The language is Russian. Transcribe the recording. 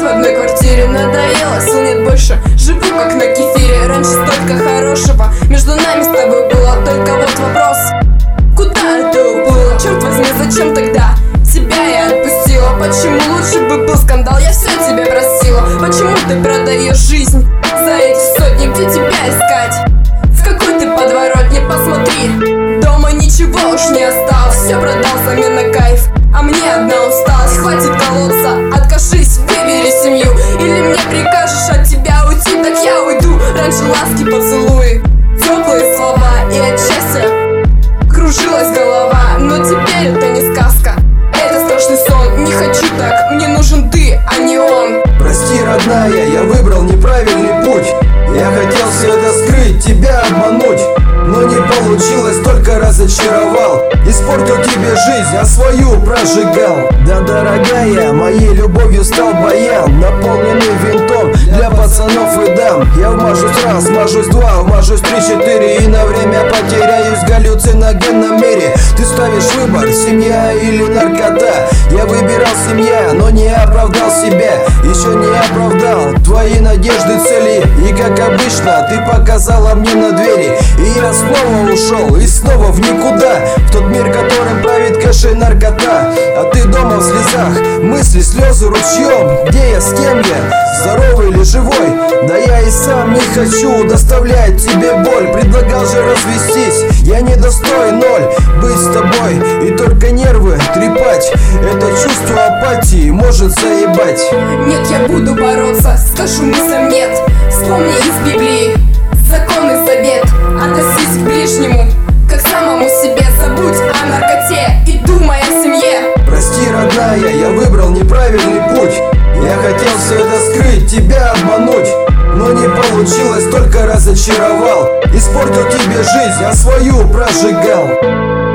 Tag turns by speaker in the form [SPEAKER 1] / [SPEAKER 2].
[SPEAKER 1] одной квартире. Надоело, сил нет больше, живу как на кефире. Раньше столько хорошего между нами с тобой было. Только вот вопрос, куда ты уплыла? Черт возьми, зачем тогда тебя я отпустила? Почему лучше бы был скандал, я все тебя просила? Почему ты продаешь жизнь за эти сотни? Где тебя искать? В какой ты подворотне? Посмотри, дома ничего уж не осталось. Все продал взамен на кайф, а мне одна усталость. Хватит колоться, откажись, выбери семью. Или мне прикажешь от тебя уйти, так я уйду. Раньше ласки, поцелуи, теплые слова, и от счастья кружилась голова. Но теперь это не сказка, это страшный сон. Не хочу так, мне нужен ты, а не он.
[SPEAKER 2] Прости, родная, я выбрал неправильный путь. Я хотел все это скрыть, тебя обмануть, но не получилось, только разочаровал. Испортил тебе жизнь, а свою прожигал. Да, дорогая, моей любовью стал баян, наполненный винтом для пацанов и дам. Я вмажусь раз, вмажусь два, вмажусь 3-4 и на время потеряюсь в галлюциногенном мире. Ты ставишь выбор, семья или наркота. Я выбирал семья, но не оправдал себя. Еще не оправдал твои надежды, цели. И как обычно, ты показала мне на двери. И я снова ушел, и снова в никуда, в тот мир, которым правит кэш и наркота. А ты дома в слезах, мысли, слезы ручьем. Где я, с кем я, здоровый или живой? Да я и сам не хочу доставлять тебе боль. Предлагал же развестись, я недостоин ноль быть с тобой и только нервы трепать. Это чувство апатии может заебать.
[SPEAKER 1] Нет, я буду бороться, скажу мыслям нет. Вспомни из Библии законный совет: относись к ближнему как самому себе. Забудь о наркоте и думай о семье.
[SPEAKER 2] Прости, родная, я выбрал неправильный путь. Я хотел все это скрыть, тебя обмануть, но не получилось, только разочаровал. Испортил тебе жизнь, а свою прожигал.